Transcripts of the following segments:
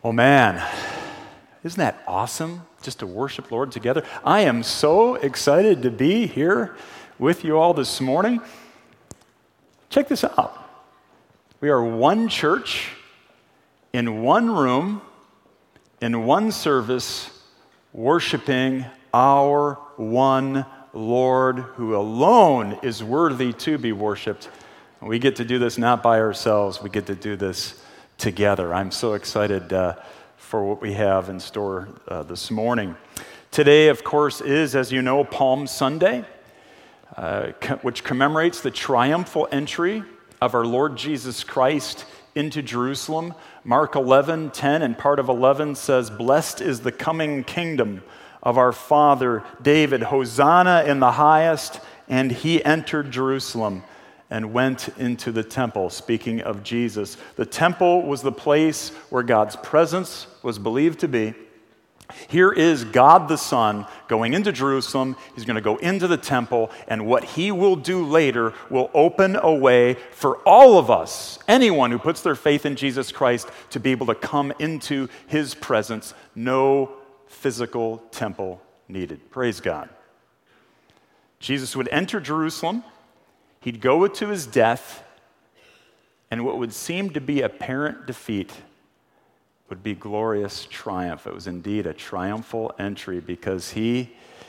Oh man, isn't that awesome just to worship Lord together? I am so excited to be here with you all this morning. Check this out. We are one church in one room, in one service, worshiping our one Lord who alone is worthy to be worshiped. We get to do this not by ourselves, we get to do this together. I'm so excited for what we have in store this morning. Today, of course, is, as you know, Palm Sunday, which commemorates the triumphal entry of our Lord Jesus Christ into Jerusalem. Mark 11:10 and part of 11 says, "Blessed is the coming kingdom of our father David. Hosanna in the highest." And he entered Jerusalem and went into the temple, speaking of Jesus. The temple was the place where God's presence was believed to be. Here is God the Son going into Jerusalem. He's going to go into the temple, and what he will do later will open a way for all of us, anyone who puts their faith in Jesus Christ, to be able to come into his presence. No physical temple needed. Praise God. Jesus would enter Jerusalem. He'd go to his death, and what would seem to be apparent defeat would be glorious triumph. It was indeed a triumphal entry because he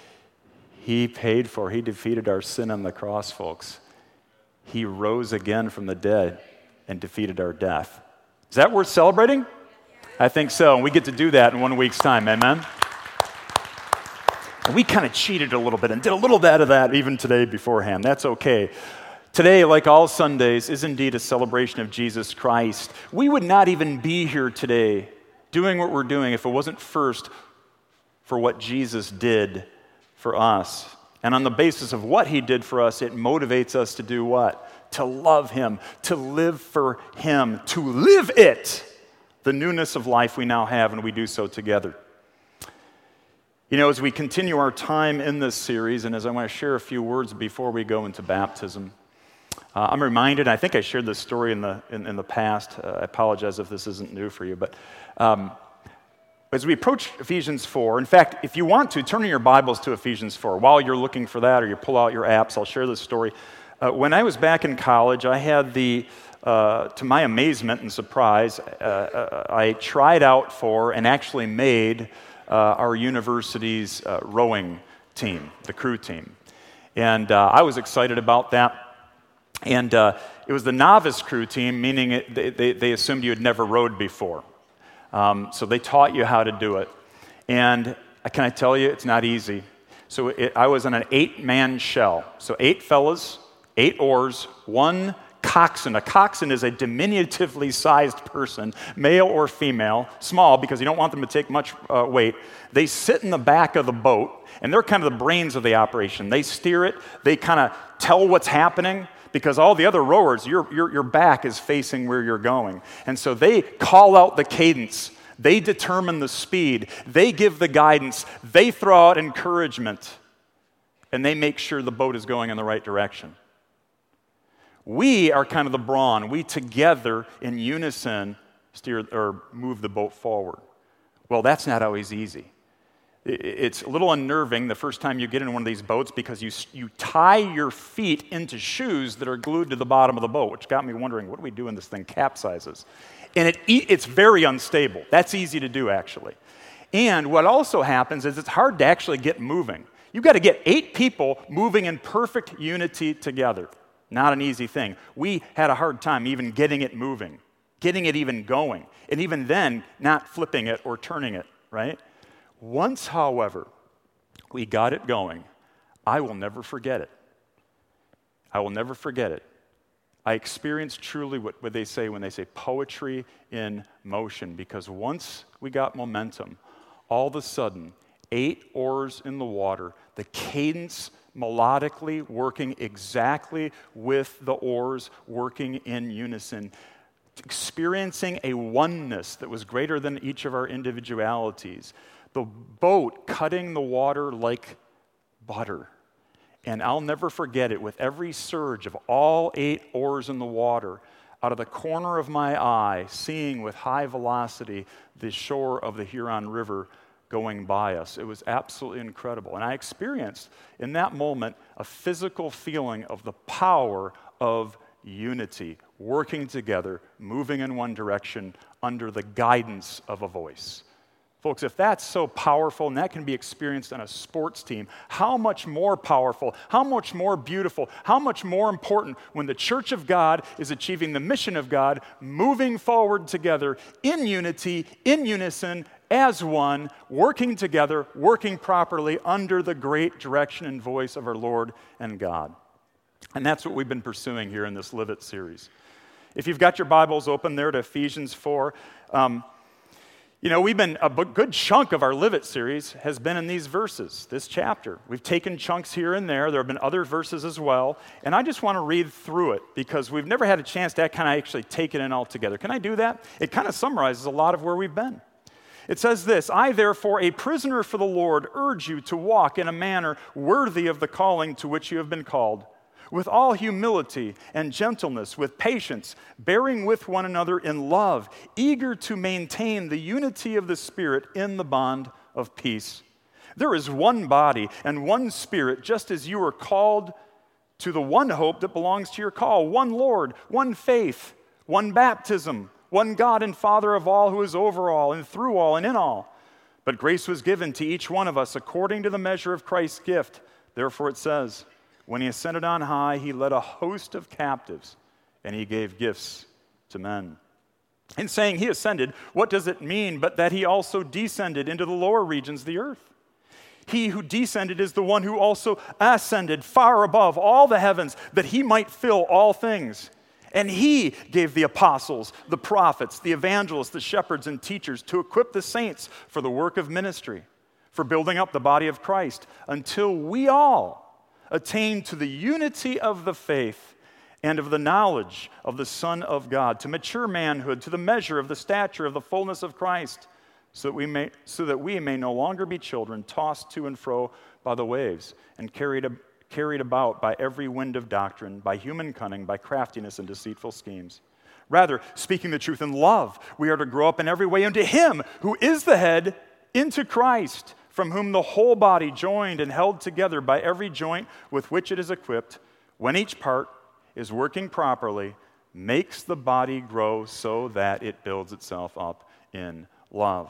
defeated our sin on the cross, folks. He rose again from the dead and defeated our death. Is that worth celebrating? I think so, and we get to do that in 1 week's time, amen? And we kind of cheated a little bit and did a little bit of that even today beforehand. That's okay. Today, like all Sundays, is indeed a celebration of Jesus Christ. We would not even be here today doing what we're doing if it wasn't first for what Jesus did for us. And on the basis of what he did for us, it motivates us to do what? To love him, to live for him, to live it, the newness of life we now have, and we do so together. You know, as we continue our time in this series, and as I want to share a few words before we go into baptism, I'm reminded, I think I shared this story in the past. I apologize if this isn't new for you, but as we approach Ephesians 4, in fact, if you want to, turn in your Bibles to Ephesians 4. While you're looking for that or you pull out your apps, I'll share this story. When I was back in college, I had to my amazement and surprise, I tried out for and actually made our university's rowing team, the crew team. And I was excited about that. And it was the novice crew team, meaning they assumed you had never rowed before. So they taught you how to do it. And can I tell you, it's not easy. So I was on an 8-man shell. So 8 fellas, 8 oars, 1 coxswain. A coxswain is a diminutively sized person, male or female, small because you don't want them to take much weight. They sit in the back of the boat, and they're kind of the brains of the operation. They steer it. They kind of tell what's happening, because all the other rowers, your back is facing where you're going. And so they call out the cadence. They determine the speed. They give the guidance. They throw out encouragement. And they make sure the boat is going in the right direction. We are kind of the brawn. We together in unison steer or move the boat forward. Well, that's not always easy. It's a little unnerving the first time you get in one of these boats because you tie your feet into shoes that are glued to the bottom of the boat, which got me wondering, what do we do when this thing capsizes? And it's very unstable. That's easy to do, actually. And what also happens is it's hard to actually get moving. You've got to get 8 people moving in perfect unity together. Not an easy thing. We had a hard time even getting it moving, getting it even going, and even then, not flipping it or turning it, right? Once, however, we got it going, I will never forget it. I will never forget it. I experienced truly what they say when they say poetry in motion, because once we got momentum, all of a sudden, 8 oars in the water, the cadence melodically working exactly with the oars working in unison, experiencing a oneness that was greater than each of our individualities. The boat cutting the water like butter. And I'll never forget it, with every surge of all 8 oars in the water, out of the corner of my eye, seeing with high velocity the shore of the Huron River going by us. It was absolutely incredible. And I experienced in that moment a physical feeling of the power of unity, working together, moving in one direction under the guidance of a voice. Folks, if that's so powerful and that can be experienced on a sports team, how much more powerful, how much more beautiful, how much more important when the church of God is achieving the mission of God, moving forward together in unity, in unison, as one, working together, working properly under the great direction and voice of our Lord and God. And that's what we've been pursuing here in this Live It series. If you've got your Bibles open there to Ephesians 4, we've been, a good chunk of our Live It series has been in these verses, this chapter. We've taken chunks here and there. There have been other verses as well. And I just want to read through it because we've never had a chance to kind of actually take it in all together. Can I do that? It kind of summarizes a lot of where we've been. It says this, I therefore, a prisoner for the Lord, urge you to walk in a manner worthy of the calling to which you have been called, with all humility and gentleness, with patience, bearing with one another in love, eager to maintain the unity of the Spirit in the bond of peace. There is one body and one Spirit, just as you are called to the one hope that belongs to your call, one Lord, one faith, one baptism, one God and Father of all, who is over all and through all and in all. But grace was given to each one of us according to the measure of Christ's gift. Therefore it says, when he ascended on high, he led a host of captives, and he gave gifts to men. In saying he ascended, what does it mean but that he also descended into the lower regions of the earth? He who descended is the one who also ascended far above all the heavens, that he might fill all things. And he gave the apostles, the prophets, the evangelists, the shepherds, and teachers to equip the saints for the work of ministry, for building up the body of Christ, until we all attain to the unity of the faith and of the knowledge of the Son of God, to mature manhood, to the measure of the stature of the fullness of Christ, so that we may no longer be children, tossed to and fro by the waves, and carried about by every wind of doctrine, by human cunning, by craftiness and deceitful schemes. Rather, speaking the truth in love, we are to grow up in every way into him who is the head, into Christ, from whom the whole body, joined and held together by every joint with which it is equipped, when each part is working properly, makes the body grow so that it builds itself up in love.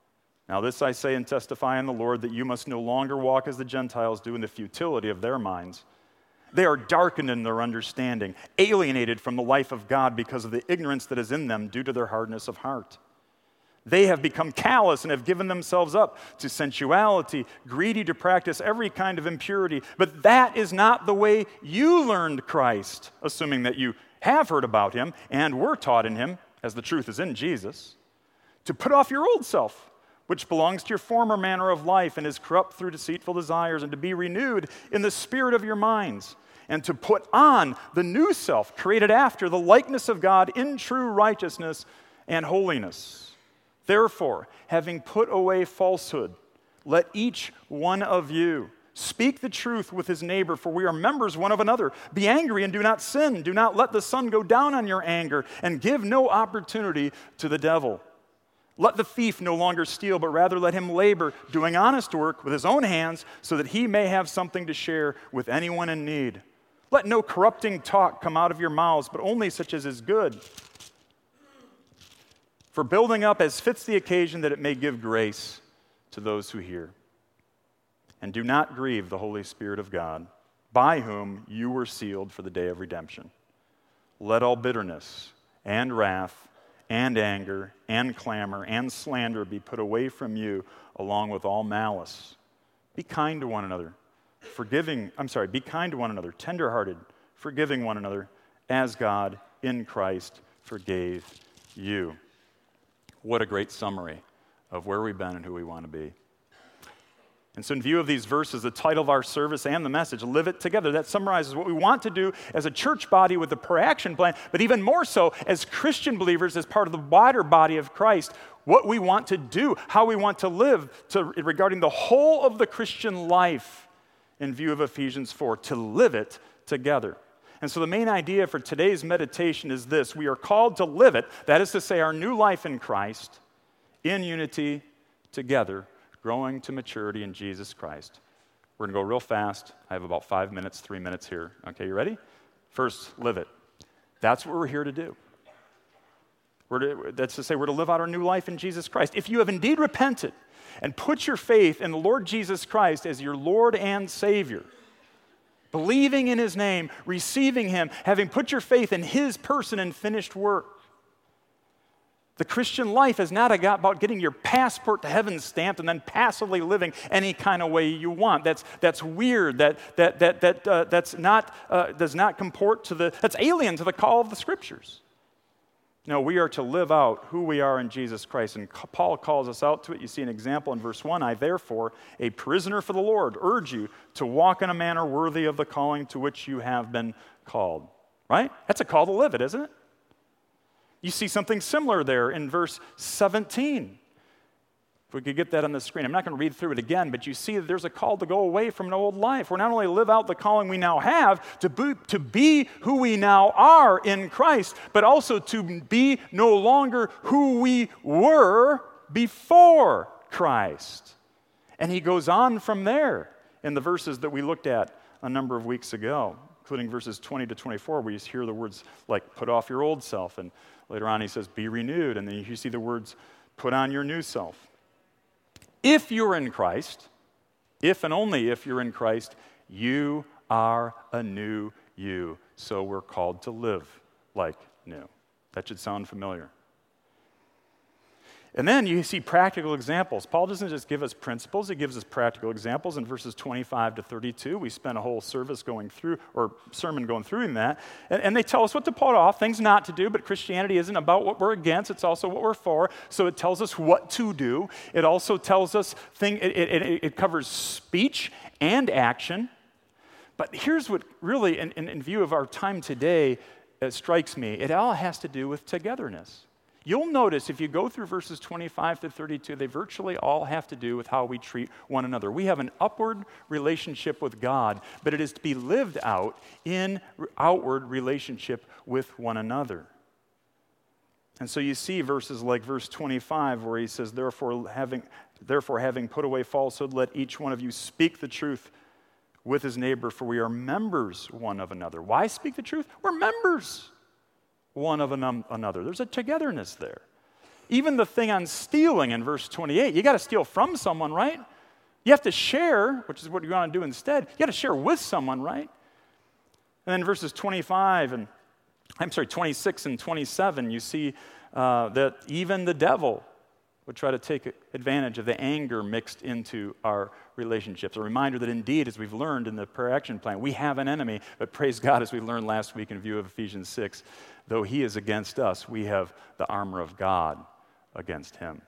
Now this I say and testify in the Lord, that you must no longer walk as the Gentiles do in the futility of their minds. They are darkened in their understanding, alienated from the life of God because of the ignorance that is in them due to their hardness of heart. They have become callous and have given themselves up to sensuality, greedy to practice every kind of impurity. But that is not the way you learned Christ, assuming that you have heard about him and were taught in him, as the truth is in Jesus, to put off your old self, which belongs to your former manner of life and is corrupt through deceitful desires, and to be renewed in the spirit of your minds, and to put on the new self, created after the likeness of God in true righteousness and holiness. Therefore, having put away falsehood, let each one of you speak the truth with his neighbor, for we are members one of another. Be angry and do not sin. Do not let the sun go down on your anger, and give no opportunity to the devil. Let the thief no longer steal, but rather let him labor, doing honest work with his own hands, so that he may have something to share with anyone in need. Let no corrupting talk come out of your mouths, but only such as is good, for building up as fits the occasion, that it may give grace to those who hear. And do not grieve the Holy Spirit of God, by whom you were sealed for the day of redemption. Let all bitterness and wrath and anger, and clamor, and slander be put away from you, along with all malice. Be kind to one another, be kind to one another, tenderhearted, forgiving one another, as God in Christ forgave you. What a great summary of where we've been and who we want to be. And so in view of these verses, the title of our service and the message, Live It Together, that summarizes what we want to do as a church body with the prayer action plan, but even more so as Christian believers, as part of the wider body of Christ, what we want to do, how we want to live regarding the whole of the Christian life in view of Ephesians 4, to live it together. And so the main idea for today's meditation is this: we are called to live it, that is to say, our new life in Christ, in unity, together, growing to maturity in Jesus Christ. We're going to go real fast. I have about 5 minutes, 3 minutes here. Okay, you ready? First, live it. That's what we're here to do. That's to say, we're to live out our new life in Jesus Christ. If you have indeed repented and put your faith in the Lord Jesus Christ as your Lord and Savior, believing in His name, receiving Him, having put your faith in His person and finished work, the Christian life is not about getting your passport to heaven stamped and then passively living any kind of way you want. That's weird. That's not does not comport to that's alien to the call of the Scriptures. No, we are to live out who we are in Jesus Christ, and Paul calls us out to it. You see an example in verse 1. I therefore, a prisoner for the Lord, urge you to walk in a manner worthy of the calling to which you have been called. Right? That's a call to live it, isn't it? You see something similar there in verse 17. If we could get that on the screen. I'm not going to read through it again, but you see that there's a call to go away from an old life. We're not only live out the calling we now have to be who we now are in Christ, but also to be no longer who we were before Christ. And he goes on from there in the verses that we looked at a number of weeks ago, including verses 20 to 24, where you hear the words like, put off your old self, and later on he says, be renewed, and then you see the words, put on your new self. If you're in Christ, if and only if you're in Christ, you are a new you. So we're called to live like new. That should sound familiar. And then you see practical examples. Paul doesn't just give us principles, he gives us practical examples in verses 25 to 32. We spent a whole sermon going through in that. And they tell us what to put off, things not to do, but Christianity isn't about what we're against, it's also what we're for. So it tells us what to do. It also tells us it covers speech and action. But here's what really, in view of our time today, strikes me. It all has to do with togetherness. You'll notice if you go through verses 25 to 32, they virtually all have to do with how we treat one another. We have an upward relationship with God, but it is to be lived out in outward relationship with one another. And so you see verses like verse 25 where he says, Therefore having put away falsehood, let each one of you speak the truth with his neighbor, for we are members one of another. Why speak the truth? We're members one of another. There's a togetherness there. Even the thing on stealing in verse 28, you got to steal from someone, right? You have to share, which is what you want to do instead. You got to share with someone, right? And then verses 26 and 27, you see that even the devil would try to take advantage of the anger mixed into our relationships. A reminder that indeed, as we've learned in the prayer action plan, we have an enemy, but praise God, as we learned last week in view of Ephesians 6, though he is against us, we have the armor of God against him.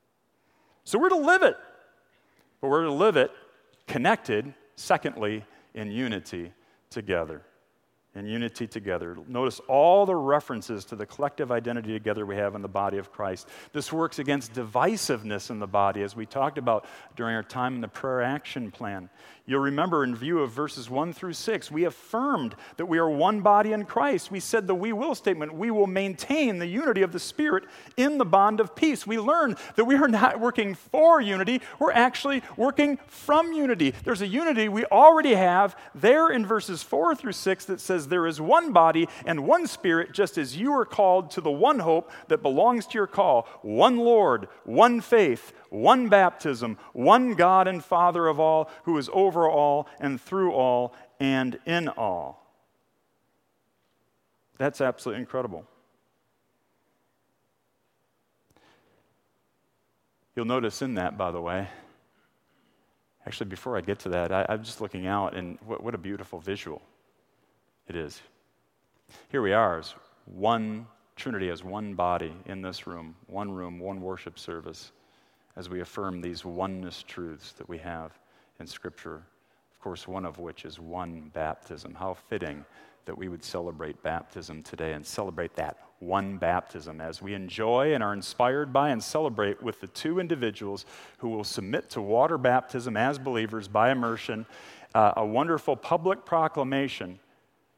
So we're to live it, but we're to live it connected, secondly, in unity together. In unity together. Notice all the references to the collective identity together we have in the body of Christ. This works against divisiveness in the body, as we talked about during our time in the prayer action plan. You'll remember in view of verses 1 through 6, we affirmed that we are one body in Christ. We said the we will statement, we will maintain the unity of the Spirit in the bond of peace. We learned that we are not working for unity, we're actually working from unity. There's a unity we already have there in verses 4 through 6 that says there is one body and one Spirit, just as you are called to the one hope that belongs to your call, one Lord, one faith, one baptism, one God and Father of all, who is over all and through all and in all. That's absolutely incredible. You'll notice in that, by the way, actually before I get to that, I'm just looking out, and what a beautiful visual it is. Here we are as one Trinity, as one body in this room, one worship service, as we affirm these oneness truths that we have in Scripture, of course, one of which is one baptism. How fitting that we would celebrate baptism today and celebrate that one baptism as we enjoy and are inspired by and celebrate with the two individuals who will submit to water baptism as believers by immersion, a wonderful public proclamation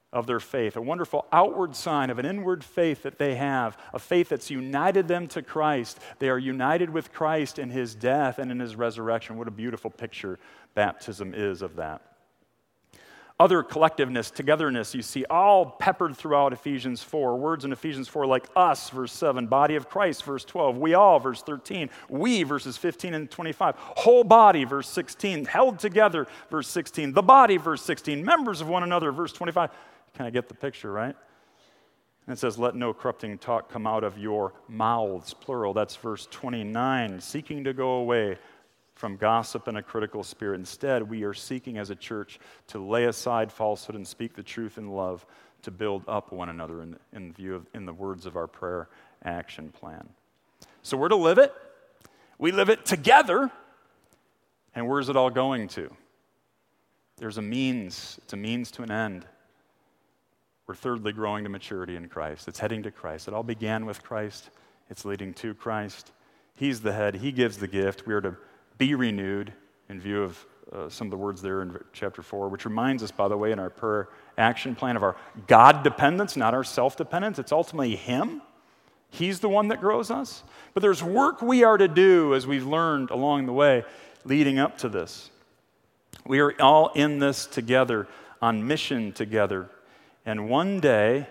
of their faith, a wonderful outward sign of an inward faith that they have, a faith that's united them to Christ. They are united with Christ in his death and in his resurrection. What a beautiful picture baptism is of that. Other collectiveness, togetherness, you see all peppered throughout Ephesians 4. Words in Ephesians 4 like us, verse 7, body of Christ, verse 12, we all, verse 13, we, verses 15 and 25, whole body, verse 16, held together, verse 16, the body, verse 16, members of one another, verse 25. Kind of get the picture, right? And it says, let no corrupting talk come out of your mouths, plural. That's verse 29, seeking to go away from gossip and a critical spirit. Instead, we are seeking as a church to lay aside falsehood and speak the truth in love, to build up one another in the words of our prayer action plan. So we're to live it. We live it together. And where's it all going to? There's a means. It's a means to an end. We're thirdly growing to maturity in Christ. It's heading to Christ. It all began with Christ. It's leading to Christ. He's the head. He gives the gift. We are to be renewed in view of some of the words there in chapter 4, which reminds us, by the way, in our prayer action plan of our God dependence, not our self-dependence. It's ultimately him. He's the one that grows us. But there's work we are to do, as we've learned along the way, leading up to this. We are all in this together, on mission together. And one day,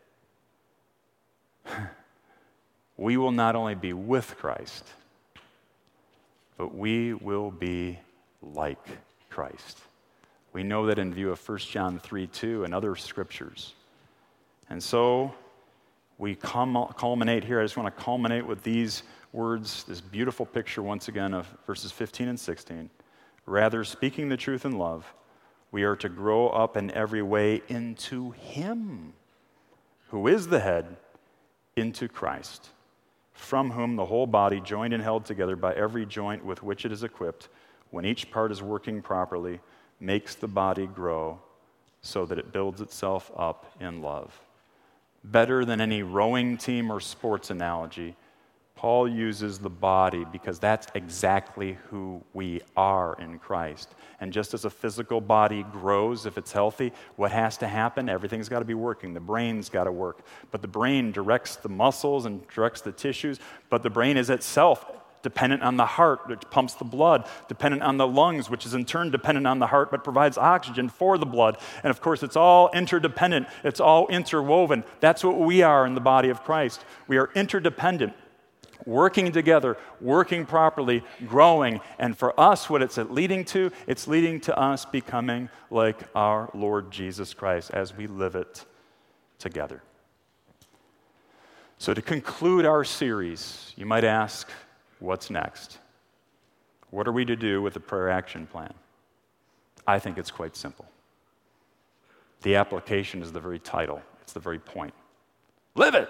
we will not only be with Christ, but we will be like Christ. We know that in view of 1 John 3:2 and other scriptures. And so we culminate here. I just want to culminate with these words, this beautiful picture once again of verses 15 and 16. Rather, speaking the truth in love, we are to grow up in every way into him, who is the head, into Christ, from whom the whole body, joined and held together by every joint with which it is equipped, when each part is working properly, makes the body grow so that it builds itself up in love. Better than any rowing team or sports analogy, Paul uses the body because that's exactly who we are in Christ. And just as a physical body grows, if it's healthy, what has to happen? Everything's got to be working. The brain's got to work. But the brain directs the muscles and directs the tissues, but the brain is itself dependent on the heart, which pumps the blood, dependent on the lungs, which is in turn dependent on the heart, but provides oxygen for the blood. And of course, it's all interdependent. It's all interwoven. That's what we are in the body of Christ. We are interdependent, working together, working properly, growing. And for us, what it's leading to? It's leading to us becoming like our Lord Jesus Christ as we live it together. So to conclude our series, you might ask, what's next? What are we to do with the prayer action plan? I think it's quite simple. The application is the very title. It's the very point. Live it!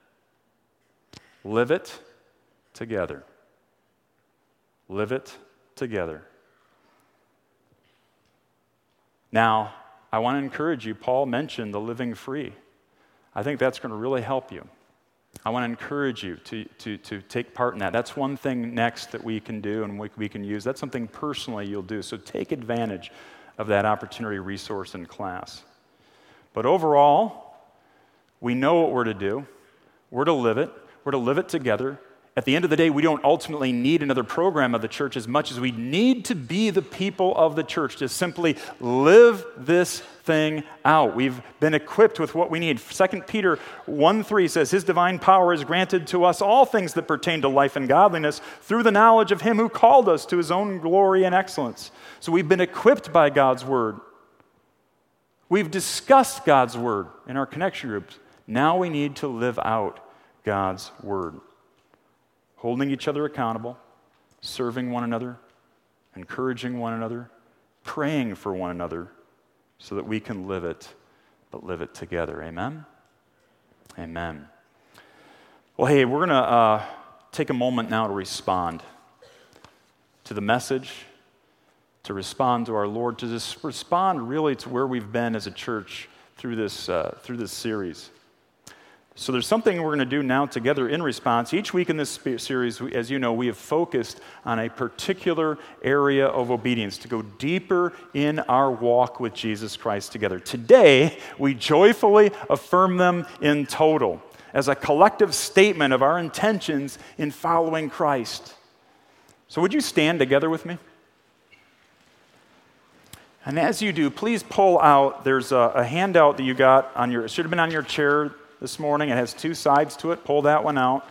Live it together. Live it together. Now, I want to encourage you, Paul mentioned the living free. I think that's going to really help you. I want to encourage you to take part in that. That's one thing next that we can do and we can use. That's something personally you'll do. So take advantage of that opportunity resource in class. But overall, we know what we're to do. We're to live it. We're to live it together. At the end of the day, we don't ultimately need another program of the church as much as we need to be the people of the church to simply live this thing out. We've been equipped with what we need. 2 Peter 1:3 says, His divine power has granted to us all things that pertain to life and godliness through the knowledge of Him who called us to His own glory and excellence. So we've been equipped by God's Word. We've discussed God's Word in our connection groups. Now we need to live out God's Word. Holding each other accountable, serving one another, encouraging one another, praying for one another so that we can live it, but live it together. Amen? Amen. Well, hey, we're going to take a moment now to respond to the message, to respond to our Lord, to just respond really to where we've been as a church through this series. So there's something we're going to do now together in response. Each week in this series, as you know, we have focused on a particular area of obedience to go deeper in our walk with Jesus Christ together. Today, we joyfully affirm them in total as a collective statement of our intentions in following Christ. So would you stand together with me? And as you do, please pull out, there's a handout that you got it should have been on your chair this morning. It has two sides to it. Pull that one out.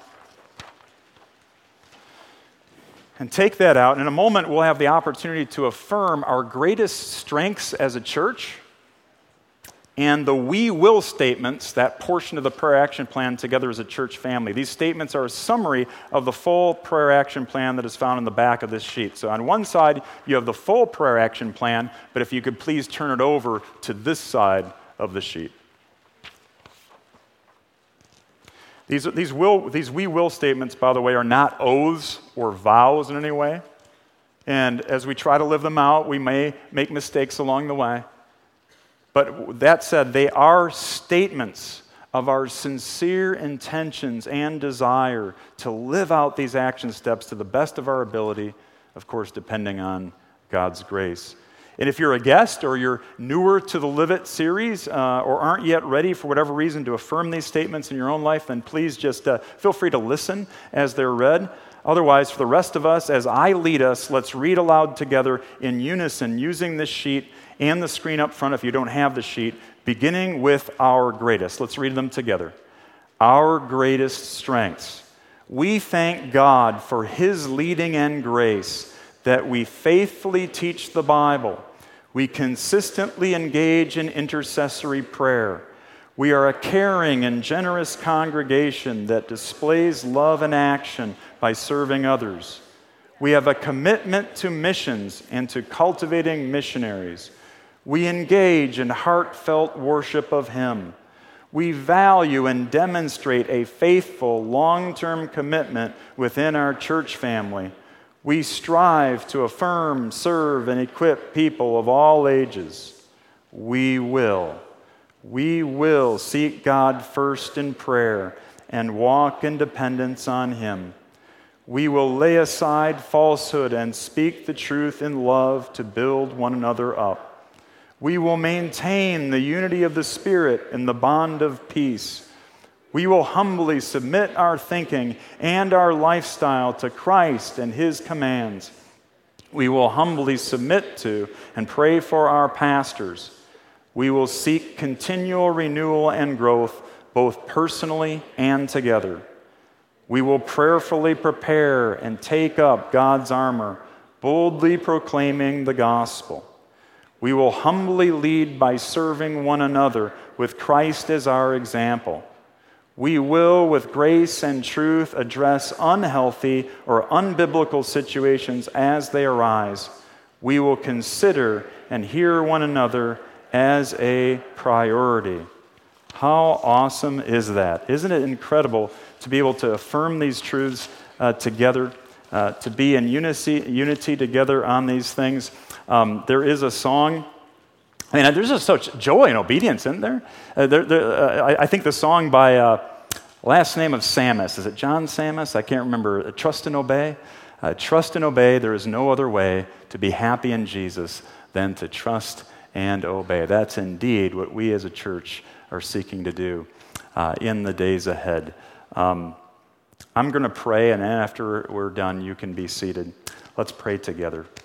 And take that out. In a moment, we'll have the opportunity to affirm our greatest strengths as a church and the we will statements, that portion of the prayer action plan together as a church family. These statements are a summary of the full prayer action plan that is found in the back of this sheet. So on one side, you have the full prayer action plan, but if you could please turn it over to this side of the sheet. These we will statements, by the way, are not oaths or vows in any way. And as we try to live them out, we may make mistakes along the way. But that said, they are statements of our sincere intentions and desire to live out these action steps to the best of our ability, of course, depending on God's grace. And if you're a guest or you're newer to the Live It series or aren't yet ready for whatever reason to affirm these statements in your own life, then please just feel free to listen as they're read. Otherwise, for the rest of us, as I lead us, let's read aloud together in unison using this sheet and the screen up front if you don't have the sheet, beginning with our greatest. Let's read them together. Our greatest strengths. We thank God for His leading and grace that we faithfully teach the Bible. We consistently engage in intercessory prayer. We are a caring and generous congregation that displays love in action by serving others. We have a commitment to missions and to cultivating missionaries. We engage in heartfelt worship of Him. We value and demonstrate a faithful, long-term commitment within our church family. We strive to affirm, serve, and equip people of all ages. We will seek God first in prayer and walk in dependence on Him. We will lay aside falsehood and speak the truth in love to build one another up. We will maintain the unity of the Spirit in the bond of peace. We will humbly submit our thinking and our lifestyle to Christ and His commands. We will humbly submit to and pray for our pastors. We will seek continual renewal and growth, both personally and together. We will prayerfully prepare and take up God's armor, boldly proclaiming the gospel. We will humbly lead by serving one another with Christ as our example. We will, with grace and truth, address unhealthy or unbiblical situations as they arise. We will consider and hear one another as a priority. How awesome is that? Isn't it incredible to be able to affirm these truths together, to be in unity together on these things? There is a song, and there's just such joy and obedience, isn't there? I think the song by last name of Sammis, is it John Sammis? I can't remember. Trust and Obey. Trust and obey. There is no other way to be happy in Jesus than to trust and obey. That's indeed what we as a church are seeking to do in the days ahead. I'm going to pray, and after we're done, you can be seated. Let's pray together.